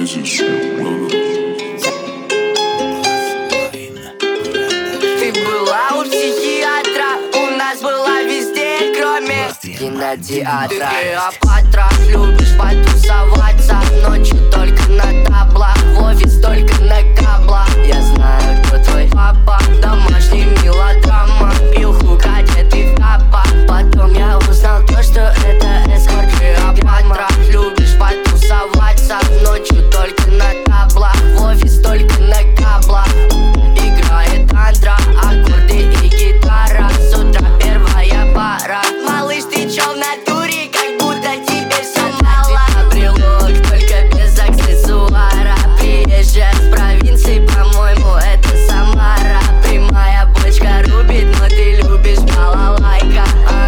Ты была у психиатра, у нас была везде, кроме кинотеатра. Ты Клеопатра, любишь потусоваться ночью только на таблах, в офис только на каблах. Я знаю, кто твой папа, домашний мелодрама, пил хук, одетый в капа. Потом я узнал то, что это эскорт. Клеопатра, любишь потусоваться ночью только на таблах, в офис только на каблах. Играет андра, аккорды и гитара, с утра первая пара. Малыш, ты чё в натуре, как будто тебе всё мало. Брелок только без аксессуара, приезжая с провинции, по-моему, это Самара. Прямая бочка рубит, но ты любишь балалайка,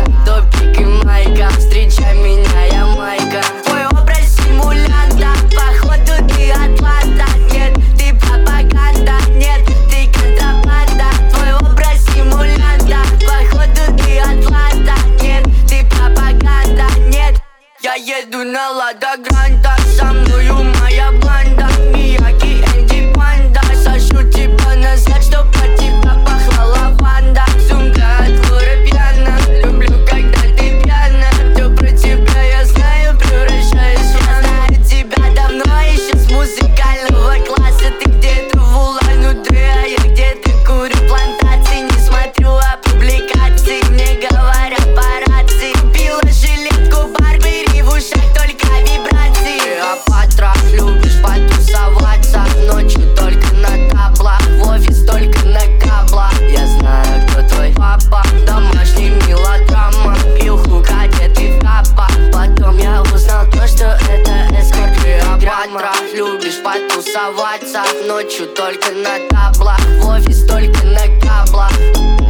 топик и майка, встречай меня, я майка. Твой образ симулянта, походу ты атланта. Нет, ты пропаганда, нет, ты контрабанда. Твой образ симулянта, походу ты атланта. Нет, ты пропаганда, нет. Я еду на Лада Гранта, со мною моя банда, Мияги, Энди, Панда. Сажу тебя назад, чтоб от тебя пахла лаванда. Сумка от Лоры пьяна, люблю, когда ты пьяна. Все про тебя я знаю, превращаюсь в фана. Я знаю тебя давно, еще с музыкального класса. Ты где-то в Улан-Удэ, а я где-то курю плантации. Не смотрю публикации, мне говорят по рации. Купила жилетку Барбери, в ушах только вибрации. Клеопатра, любишь потусоваться ночью только на таблах, в офис только на каблах. Я знаю, кто твой папа, домашний мелодрама, пил хук, одетый в капа. Потом я узнал то, что это эскорт. Клеопатра, любишь потусоваться ночью только на таблах, в офис только на каблах.